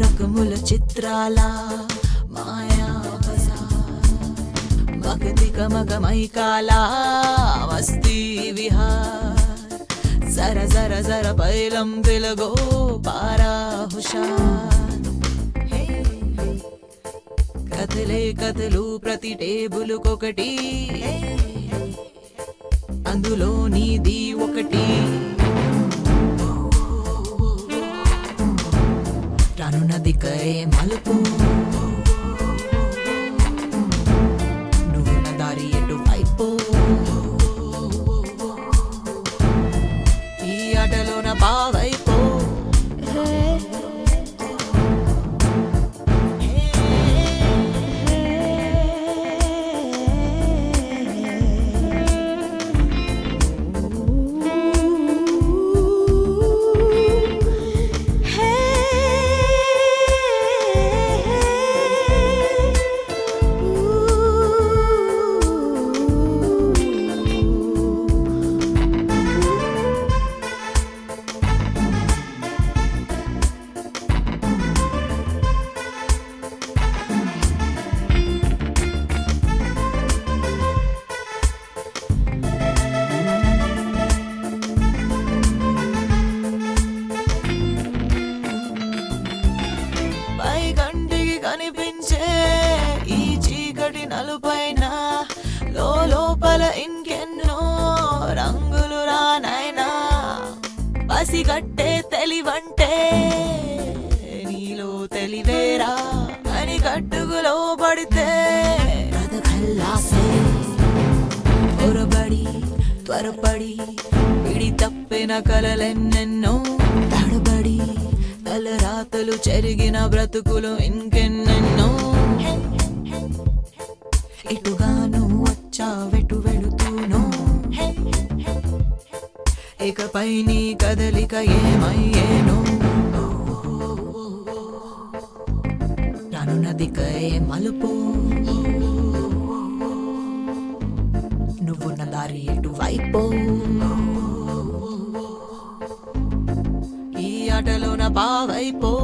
రకముల చిత్రాల మాయా భక్తి కమకమైకాల మస్తీ విహార్ జర జర జర పైలం వెలగో పారా హుషార్ కథలే కథలు ప్రతి టేబులుకొకటి అందులో నీది ఒకటి రానున్నదికై మలుపు నువ్వున్న దారి ఎటువైపు ఈ ఆటలోన బావైపో కనిపించే ఈ చీకటి నలుపైన లోపల ఇంకెన్నో రంగులు రానైనా పసిగట్టే తెలివంటే నీలో తెలివేరా అని కట్టుకులో పడితే పొరబడి త్వరపడి పిడి తప్పిన కలలెన్నెన్నో తడబడి తలరాతలు చెరిగిన బ్రతుకులు ఇంకెన్నెన్నో ఎటుగాను వచ్చావెటు వెళుతూనో ఇకపై నీ కదలిక ఏమయ్యేనో రానున్నదికై మలుపు నువ్వున్న దారి ఎటువైపు ఈ ఆటలోన బావైపో